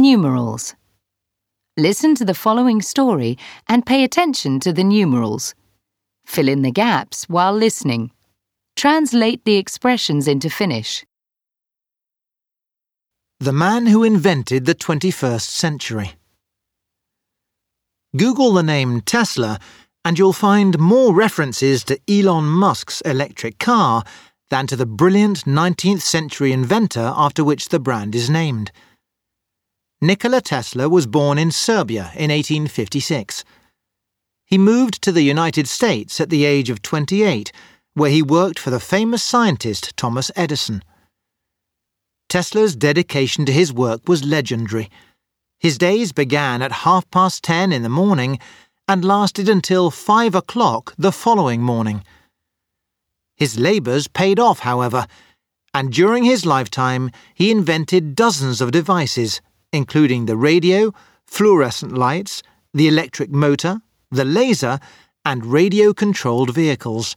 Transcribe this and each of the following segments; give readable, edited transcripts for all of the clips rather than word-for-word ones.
Numerals. Listen to the following story and pay attention to the numerals. Fill in the gaps while listening. Translate the expressions into Finnish. The man who invented the 21st century. Google the name Tesla and you'll find more references to Elon Musk's electric car than to the brilliant 19th century inventor after which the brand is named. Nikola Tesla was born in Serbia in 1856. He moved to the United States at the age of 28, where he worked for the famous scientist Thomas Edison. Tesla's dedication to his work was legendary. His days began at 10:30 in the morning and lasted until 5 o'clock the following morning. His labours paid off, however, and during his lifetime he invented dozens of devices, including the radio, fluorescent lights, the electric motor, the laser, and radio-controlled vehicles.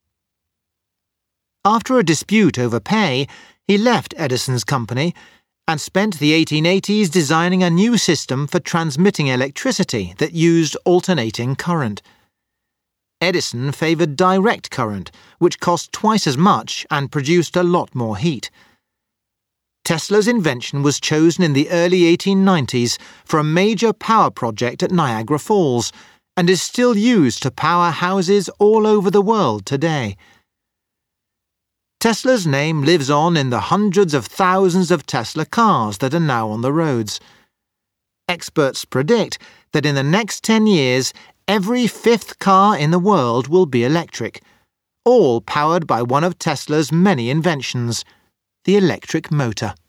After a dispute over pay, he left Edison's company and spent the 1880s designing a new system for transmitting electricity that used alternating current. Edison favoured direct current, which cost twice as much and produced a lot more heat. Tesla's invention was chosen in the early 1890s for a major power project at Niagara Falls and is still used to power houses all over the world today. Tesla's name lives on in the hundreds of thousands of Tesla cars that are now on the roads. Experts predict that in the next 10 years, every fifth car in the world will be electric, all powered by one of Tesla's many inventions, the electric motor.